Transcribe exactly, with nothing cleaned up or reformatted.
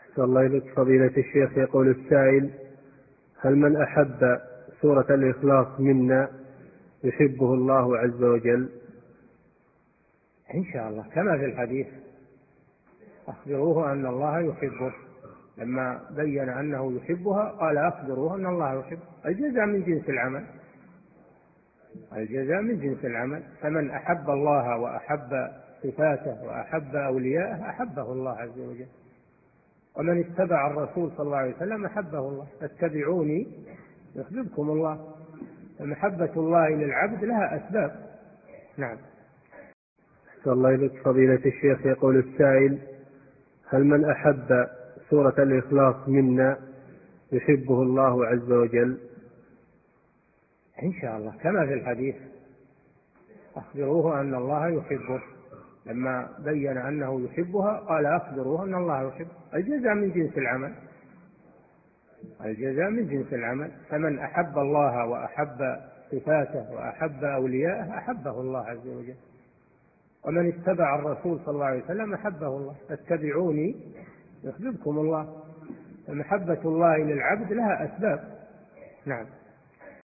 أحسن الله إليك فضيلة الشيخ. يقول السائل: هل من أحب سورة الإخلاص منا يحبه الله عز وجل؟ إن شاء الله كما في الحديث: أخبروه أن الله يحبه. لما بين أنه يحبها قال: أخبروه أن الله يحبه. الجزاء من جنس العمل، الجزاء من جنس العمل. فمن أحب الله وأحب صفاته وأحب أولياءه أحبه الله عز وجل. ومن اتبع الرسول صلى الله عليه وسلم أحبه الله. فاتبعوني يحببكم الله. فمحبة الله للعبد لها أسباب. نعم. أحسن الله إليك فضيلة الشيخ. يقول السائل: هل من أحب سورة الإخلاص منا يحبه الله عز وجل؟ إن شاء الله كما في الحديث: أخبروه أن الله يحبه. لما بين أنه يحبها قال: أخبروه أن الله يحبه. الجزاء من جنس العمل، الجزاء من جنس العمل. فمن أحب الله وأحب صفاته وأحب أولياءه أحبه الله عز وجل. ومن اتبع الرسول صلى الله عليه وسلم أحبه الله. فاتبعوني يحببكم الله. فمحبة الله للعبد لها أسباب. نعم.